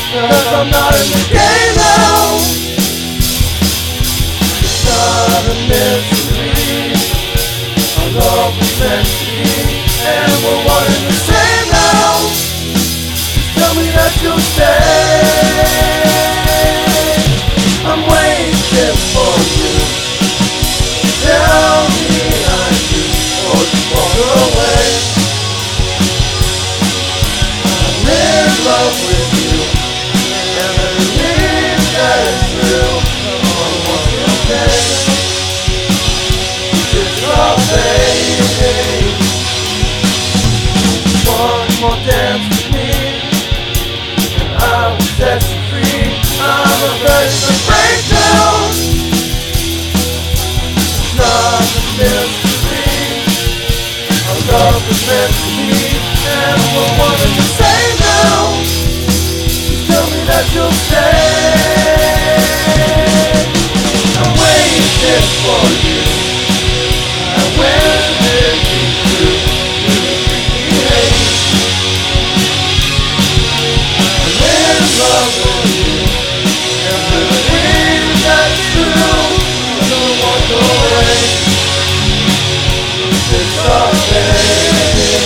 'cause I'm not in the game now. It's not a mystery. Our love was meant to be, and we're one and the same now. Just tell me that you'll stay. I'm waiting for you. Tell me I do, or just walk away. I'm in love with you, and I believe that it's true. I'm walking okay. It's all baby. One more dance with me, and I will set you free. I'm a virgin breakdown. It's not a mystery. Our love was meant to be, and we're one and the same now. Just tell me that you'll stay. I'm waiting for you. I will live you through. You hate. I'm in love with you, and I believe that's true. I'm gonna walk away. It's all baby.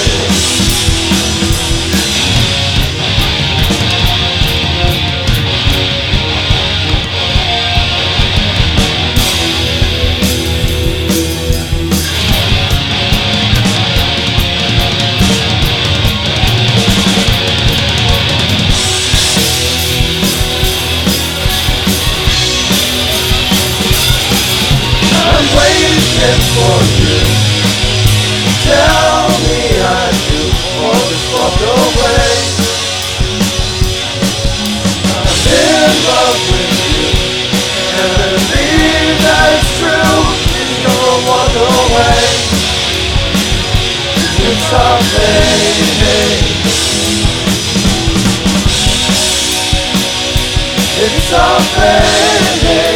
I'm waiting for you. Tell me I do, or just walk away. I'm in love with you, and I believe that it's true. You're gonna walk away. It's all baby. It's all baby.